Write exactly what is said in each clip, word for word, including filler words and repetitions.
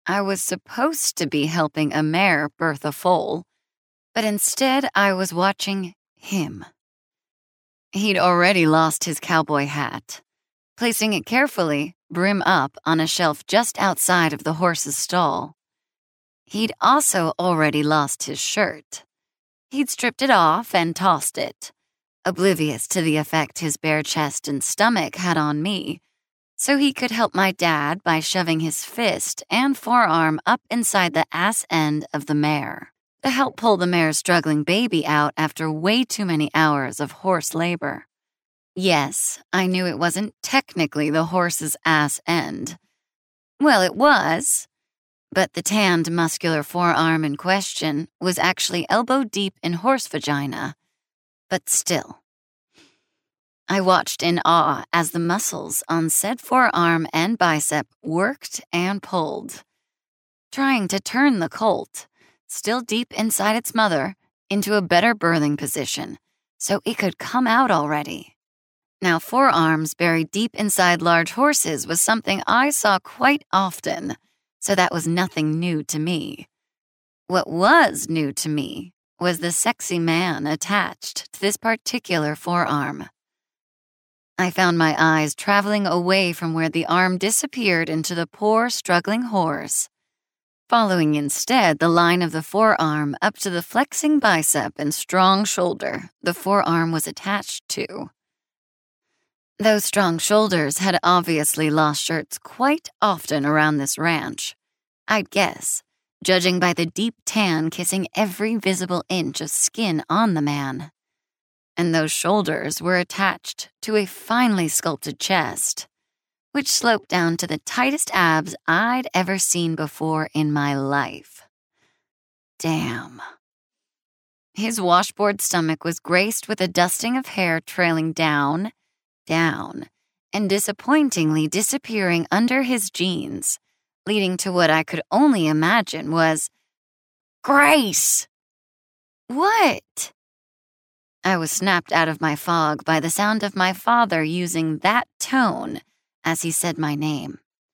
I was supposed to be helping a mare birth a foal, but instead I was watching him. He'd already lost his cowboy hat, placing it carefully, brim up, on a shelf just outside of the horse's stall. He'd also already lost his shirt. He'd stripped it off and tossed it, oblivious to the effect his bare chest and stomach had on me, so he could help my dad by shoving his fist and forearm up inside the ass end of the mare to help pull the mare's struggling baby out after way too many hours of horse labor. Yes, I knew it wasn't technically the horse's ass end. Well, it was, but the tanned, muscular forearm in question was actually elbow deep in horse vagina. But still, I watched in awe as the muscles on said forearm and bicep worked and pulled, trying to turn the colt, still deep inside its mother, into a better birthing position so it could come out already. Now, forearms buried deep inside large horses was something I saw quite often, so that was nothing new to me. What was new to me was the sexy man attached to this particular forearm. I found my eyes traveling away from where the arm disappeared into the poor, struggling horse, following instead the line of the forearm up to the flexing bicep and strong shoulder the forearm was attached to. Those strong shoulders had obviously lost shirts quite often around this ranch, I'd guess, judging by the deep tan kissing every visible inch of skin on the man. And those shoulders were attached to a finely sculpted chest, which sloped down to the tightest abs I'd ever seen before in my life. Damn. His washboard stomach was graced with a dusting of hair trailing down, down, and disappointingly disappearing under his jeans, leading to what I could only imagine was, "Grace!" What? I was snapped out of my fog by the sound of my father using that tone as he said my name.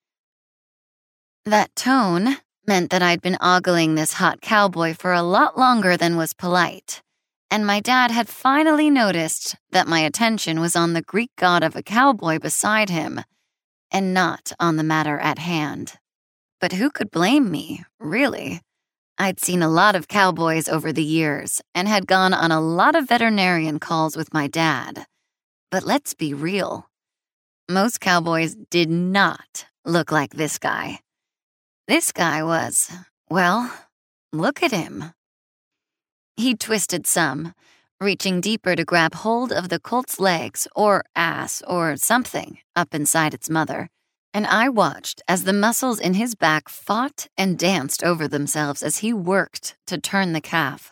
That tone meant that I'd been ogling this hot cowboy for a lot longer than was polite, and my dad had finally noticed that my attention was on the Greek god of a cowboy beside him, and not on the matter at hand. But who could blame me, really? I'd seen a lot of cowboys over the years and had gone on a lot of veterinarian calls with my dad. But let's be real. Most cowboys did not look like this guy. This guy was, well, look at him. He twisted some, reaching deeper to grab hold of the colt's legs or ass or something up inside its mother, and I watched as the muscles in his back fought and danced over themselves as he worked to turn the calf.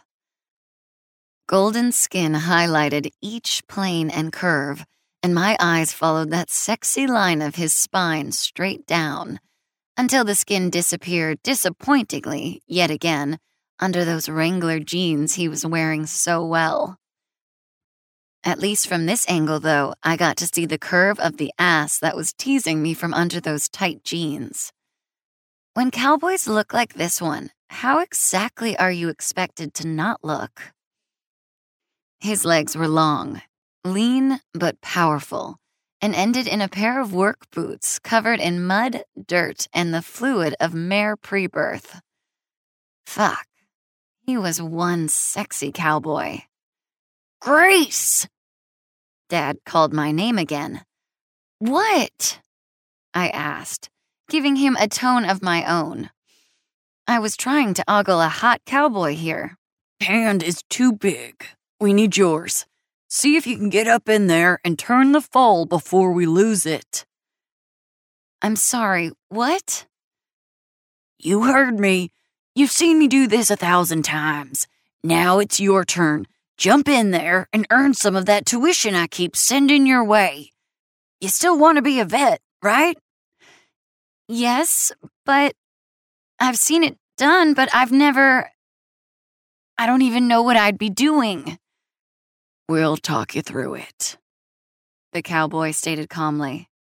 Golden skin highlighted each plane and curve, and my eyes followed that sexy line of his spine straight down, until the skin disappeared disappointingly, yet again, under those Wrangler jeans he was wearing so well. At least from this angle, though, I got to see the curve of the ass that was teasing me from under those tight jeans. When cowboys look like this one, how exactly are you expected to not look? His legs were long, lean but powerful, and ended in a pair of work boots covered in mud, dirt, and the fluid of mare pre-birth. Fuck, he was one sexy cowboy. Grace! Dad called my name again. What? I asked, giving him a tone of my own. I was trying to ogle a hot cowboy here. Hand is too big. We need yours. See if you can get up in there and turn the foal before we lose it. I'm sorry, what? You heard me. You've seen me do this a thousand times. Now it's your turn. Jump in there and earn some of that tuition I keep sending your way. You still want to be a vet, right? Yes, but I've seen it done, but I've never... I don't even know what I'd be doing. We'll talk you through it, the cowboy stated calmly.